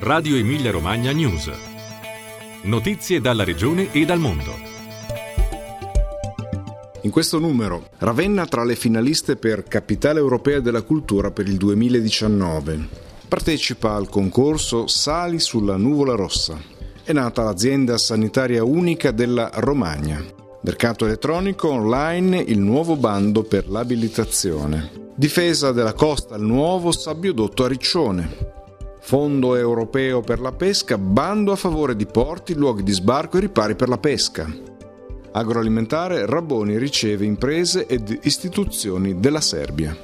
Radio Emilia Romagna News. Notizie dalla regione e dal mondo. In questo numero, Ravenna tra le finaliste per Capitale Europea della Cultura per il 2019. Partecipa al concorso Sali sulla Nuvola Rossa. È nata l'azienda sanitaria unica della Romagna. Mercato elettronico online, il nuovo bando per l'abilitazione. Difesa della costa, il nuovo sabbiodotto a Riccione. Fondo europeo per la pesca, bando a favore di porti, luoghi di sbarco e ripari per la pesca. Agroalimentare, Raboni riceve imprese ed istituzioni della Serbia.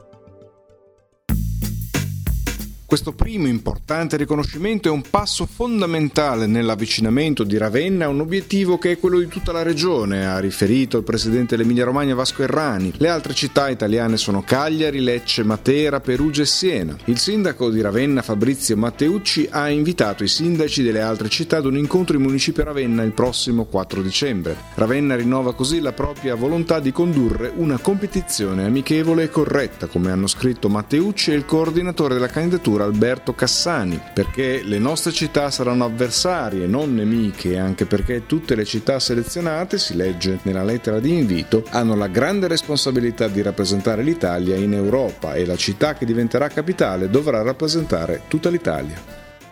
Questo primo importante riconoscimento è un passo fondamentale nell'avvicinamento di Ravenna a un obiettivo che è quello di tutta la regione, ha riferito il presidente dell'Emilia Romagna Vasco Errani. Le altre città italiane sono Cagliari, Lecce, Matera, Perugia e Siena. Il sindaco di Ravenna Fabrizio Matteucci ha invitato i sindaci delle altre città ad un incontro in Municipio Ravenna il prossimo 4 dicembre. Ravenna rinnova così la propria volontà di condurre una competizione amichevole e corretta, come hanno scritto Matteucci e il coordinatore della candidatura Alberto Cassani, perché le nostre città saranno avversarie, non nemiche, anche perché tutte le città selezionate, si legge nella lettera di invito, hanno la grande responsabilità di rappresentare l'Italia in Europa e la città che diventerà capitale dovrà rappresentare tutta l'Italia.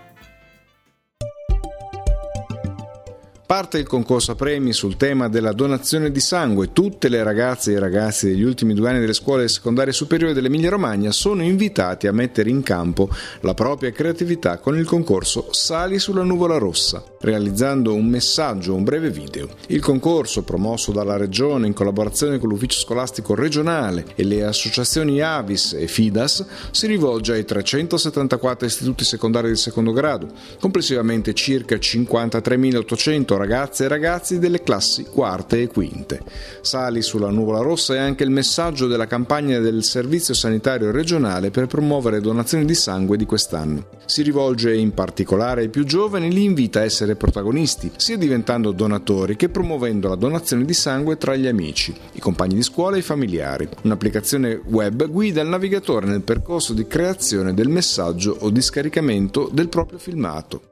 Parte il concorso a premi sul tema della donazione di sangue. Tutte le ragazze e i ragazzi degli ultimi 2 anni delle scuole secondarie superiori dell'Emilia Romagna sono invitati a mettere in campo la propria creatività con il concorso Sali sulla Nuvola Rossa, realizzando un messaggio o un breve video. Il concorso, promosso dalla Regione in collaborazione con l'Ufficio Scolastico Regionale e le associazioni Avis e Fidas, si rivolge ai 374 istituti secondari di secondo grado, complessivamente circa 53.800 ragazze e ragazzi delle classi quarte e quinte. Sali sulla Nuvola Rossa è anche il messaggio della campagna del Servizio Sanitario Regionale per promuovere donazioni di sangue di quest'anno. Si rivolge in particolare ai più giovani e li invita a essere protagonisti, sia diventando donatori che promuovendo la donazione di sangue tra gli amici, i compagni di scuola e i familiari. Un'applicazione web guida il navigatore nel percorso di creazione del messaggio o di scaricamento del proprio filmato.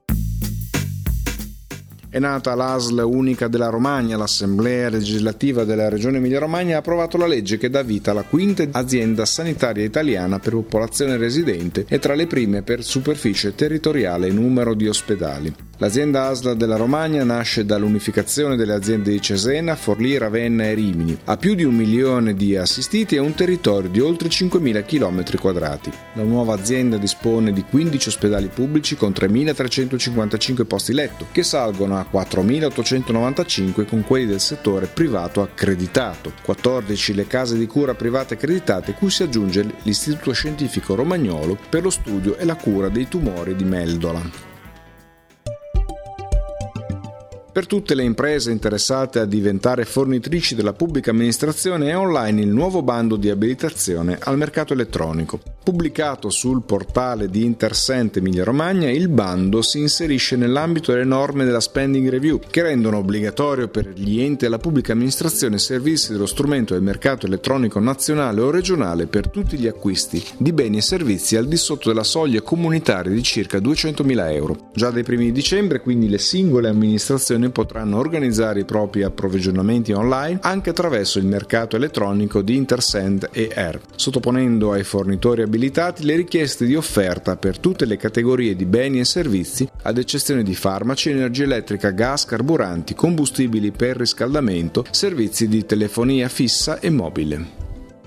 È nata l'ASL unica della Romagna. L'Assemblea legislativa della Regione Emilia-Romagna ha approvato la legge che dà vita alla quinta azienda sanitaria italiana per popolazione residente e tra le prime per superficie territoriale e numero di ospedali. L'azienda ASL della Romagna nasce dall'unificazione delle aziende di Cesena, Forlì, Ravenna e Rimini. Ha più di 1 milione di assistiti e un territorio di oltre 5.000 km². La nuova azienda dispone di 15 ospedali pubblici con 3.355 posti letto, che salgono a 4.895 con quelli del settore privato accreditato, 14 le case di cura private accreditate, cui si aggiunge l'Istituto Scientifico Romagnolo per lo studio e la cura dei tumori di Meldola. Per tutte le imprese interessate a diventare fornitrici della pubblica amministrazione è online il nuovo bando di abilitazione al mercato elettronico. Pubblicato sul portale di Intersent Emilia Romagna, il bando si inserisce nell'ambito delle norme della Spending Review, che rendono obbligatorio per gli enti della pubblica amministrazione servirsi dello strumento del mercato elettronico nazionale o regionale per tutti gli acquisti di beni e servizi al di sotto della soglia comunitaria di circa 200.000 euro. Già dai primi di dicembre, quindi, le singole amministrazioni potranno organizzare i propri approvvigionamenti online anche attraverso il mercato elettronico di Intersend ER, sottoponendo ai fornitori abilitati le richieste di offerta per tutte le categorie di beni e servizi, ad eccezione di farmaci, energia elettrica, gas, carburanti, combustibili per riscaldamento, servizi di telefonia fissa e mobile.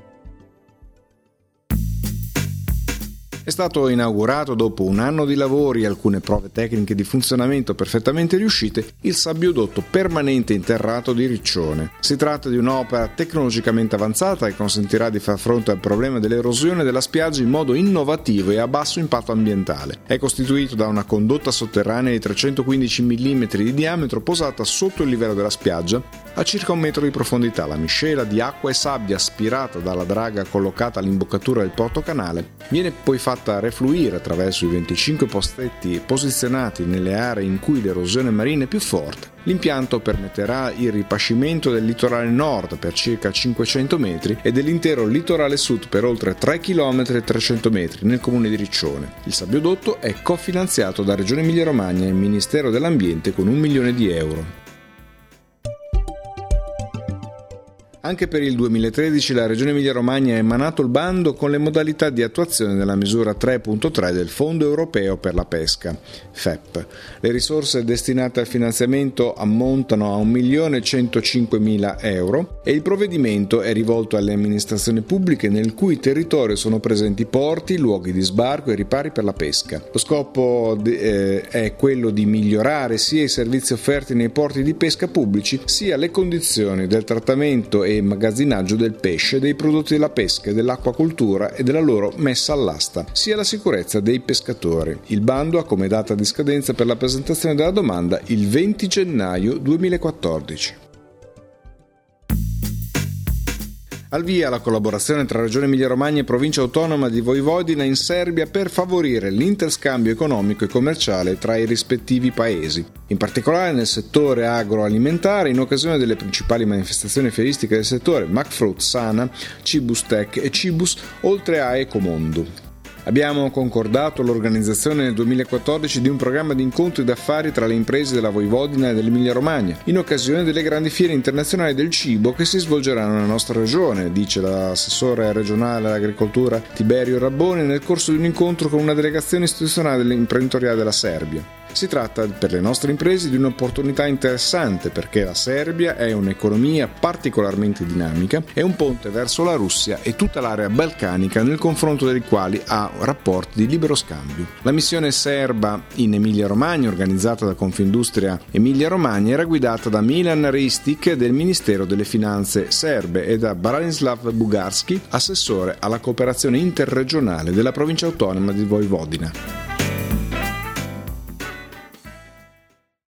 È stato inaugurato dopo 1 anno di lavori e alcune prove tecniche di funzionamento perfettamente riuscite il sabbiodotto permanente interrato di Riccione. Si tratta di un'opera tecnologicamente avanzata che consentirà di far fronte al problema dell'erosione della spiaggia in modo innovativo e a basso impatto ambientale. È costituito da una condotta sotterranea di 315 mm di diametro posata sotto il livello della spiaggia a circa 1 metro di profondità. La miscela di acqua e sabbia aspirata dalla draga collocata all'imboccatura del portocanale viene poi fatta fatta refluire attraverso i 25 postetti posizionati nelle aree in cui l'erosione marina è più forte. L'impianto permetterà il ripascimento del litorale nord per circa 500 metri e dell'intero litorale sud per oltre 3 km e 300 metri nel comune di Riccione. Il sabbiodotto è cofinanziato da Regione Emilia-Romagna e il Ministero dell'Ambiente con 1 milione di euro. Anche per il 2013 la Regione Emilia-Romagna ha emanato il bando con le modalità di attuazione della misura 3.3 del Fondo Europeo per la Pesca, FEP. Le risorse destinate al finanziamento ammontano a 1.105.000 euro e il provvedimento è rivolto alle amministrazioni pubbliche nel cui territorio sono presenti porti, luoghi di sbarco e ripari per la pesca. Lo scopo è quello di migliorare sia i servizi offerti nei porti di pesca pubblici, sia le condizioni del trattamento e immagazzinaggio del pesce, dei prodotti della pesca e dell'acquacoltura e della loro messa all'asta, sia la sicurezza dei pescatori. Il bando ha come data di scadenza per la presentazione della domanda il 20 gennaio 2014. Al via la collaborazione tra Regione Emilia-Romagna e Provincia Autonoma di Vojvodina in Serbia per favorire l'interscambio economico e commerciale tra i rispettivi paesi, in particolare nel settore agroalimentare in occasione delle principali manifestazioni fieristiche del settore Macfruit, Sana, Cibus Tech e Cibus, oltre a Ecomondo. Abbiamo concordato l'organizzazione nel 2014 di un programma di incontri d'affari tra le imprese della Vojvodina e dell'Emilia-Romagna, in occasione delle grandi fiere internazionali del cibo che si svolgeranno nella nostra regione, dice l'assessore regionale all'agricoltura Tiberio Rabboni nel corso di un incontro con una delegazione istituzionale dell'imprenditoriale della Serbia. Si tratta per le nostre imprese di un'opportunità interessante perché la Serbia è un'economia particolarmente dinamica e un ponte verso la Russia e tutta l'area balcanica nel confronto dei quali ha rapporti di libero scambio. La missione serba in Emilia-Romagna, organizzata da Confindustria Emilia-Romagna, era guidata da Milan Ristic del Ministero delle Finanze serbe e da Branislav Bugarski, assessore alla cooperazione interregionale della provincia autonoma di Vojvodina.